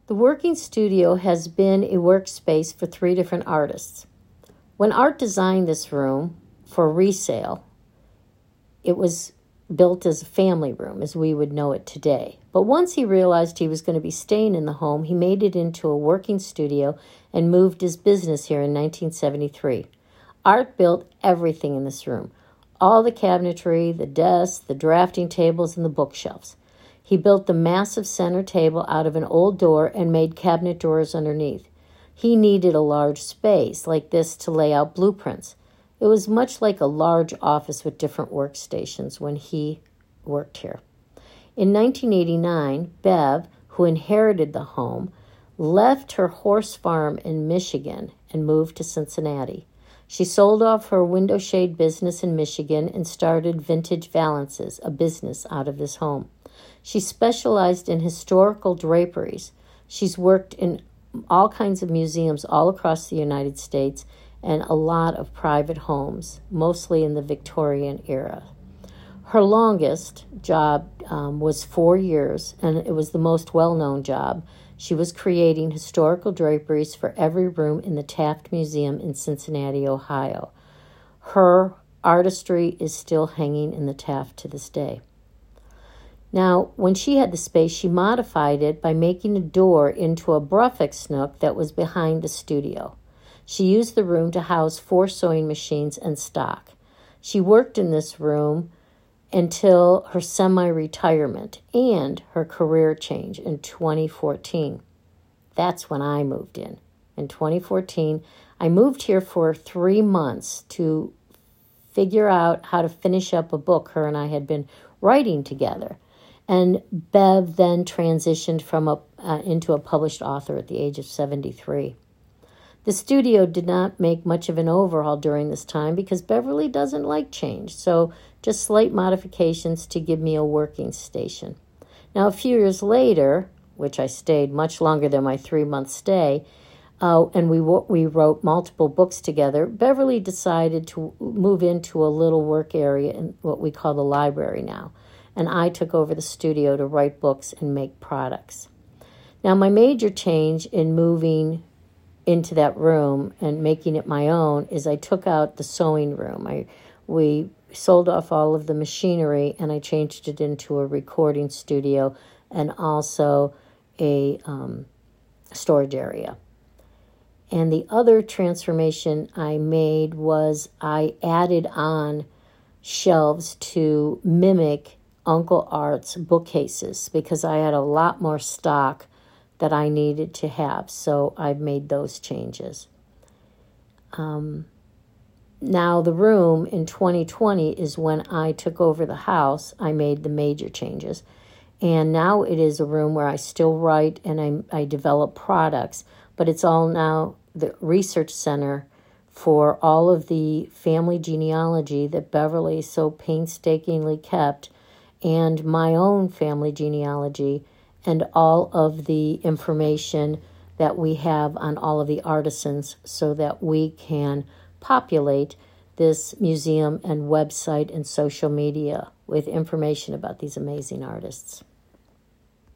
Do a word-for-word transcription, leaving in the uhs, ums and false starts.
The working studio has been a workspace for three different artists. When Art designed this room for resale, it was built as a family room, as we would know it today. But once he realized he was going to be staying in the home, he made it into a working studio and moved his business here in nineteen seventy-three. Art built everything in this room, all the cabinetry, the desks, the drafting tables, and the bookshelves. He built the massive center table out of an old door and made cabinet doors underneath. He needed a large space like this to lay out blueprints. It was much like a large office with different workstations when he worked here. In nineteen eighty-nine, Bev, who inherited the home, left her horse farm in Michigan and moved to Cincinnati. She sold off her window shade business in Michigan and started Vintage Valances, a business out of this home. She specialized in historical draperies. She's worked in all kinds of museums all across the United States and a lot of private homes, mostly in the Victorian era. Her longest job um, was four years, and it was the most well-known job. She was creating historical draperies for every room in the Taft Museum in Cincinnati, Ohio. Her artistry is still hanging in the Taft to this day. Now, when she had the space, she modified it by making a door into a Bruffix nook that was behind the studio. She used the room to house four sewing machines and stock. She worked in this room until her semi-retirement and her career change in twenty fourteen. That's when I moved in. In twenty fourteen, I moved here for three months to figure out how to finish up a book her and I had been writing together. And Bev then transitioned from a, uh, into a published author at the age of seventy-three. The studio did not make much of an overhaul during this time because Beverly doesn't like change, so just slight modifications to give me a working station. Now, a few years later, which I stayed much longer than my three-month stay, uh, and we we wrote multiple books together, Beverly decided to move into a little work area in what we call the library now, and I took over the studio to write books and make products. Now, my major change in moving into that room and making it my own is I took out the sewing room. I we sold off all of the machinery and I changed it into a recording studio and also a um, storage area. And the other transformation I made was I added on shelves to mimic Uncle Art's bookcases because I had a lot more stock that I needed to have. So I've made those changes. Um, now the room in twenty twenty is when I took over the house. I made the major changes. And now it is a room where I still write and I, I develop products, but it's all now the research center for all of the family genealogy that Beverly so painstakingly kept and my own family genealogy and all of the information that we have on all of the artisans so that we can populate this museum and website and social media with information about these amazing artists.